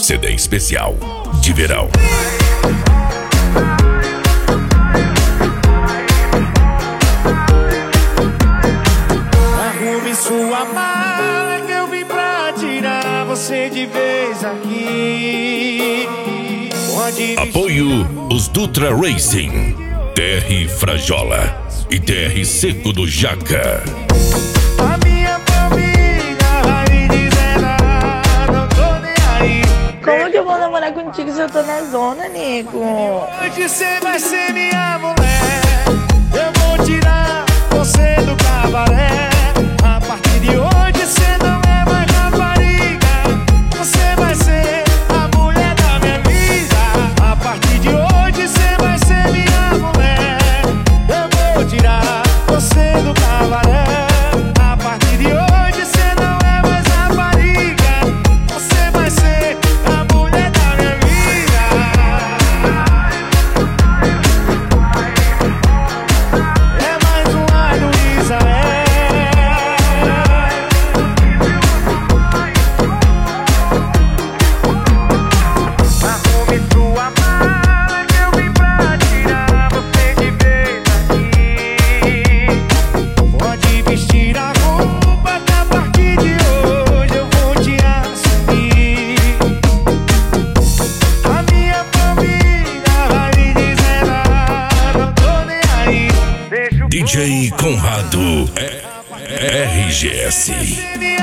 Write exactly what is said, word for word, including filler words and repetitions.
C D especial de verão. Arrume sua mala que eu vim pra tirar você de vez aqui. Pode Apoio os Dutra Racing, T R Frajola e T R Seco do Jaca. A minha família vai me dizer, não tô nem aí. Como que eu vou namorar contigo se eu tô na zona, nego? Hoje você vai ser minha mulher. Eu vou tirar você do cabaré. A partir de hoje você não é mais rapariga. Você vai ser a mulher da minha vida. A partir de hoje você vai ser minha mulher. Eu vou tirar você do cabaré. A partir de hoje você não é mais rapariga. Você vai ser a mulher da minha vida. É mais um ar do Israel. Arrume sua mala que eu vim pra tirar você de vez aqui. Pode vestir a roupa que a partir de hoje eu vou te assumir. A minha família vai me dizer, ah, não tô nem aí. Deixa o D J Conrado, é R G S. ser minha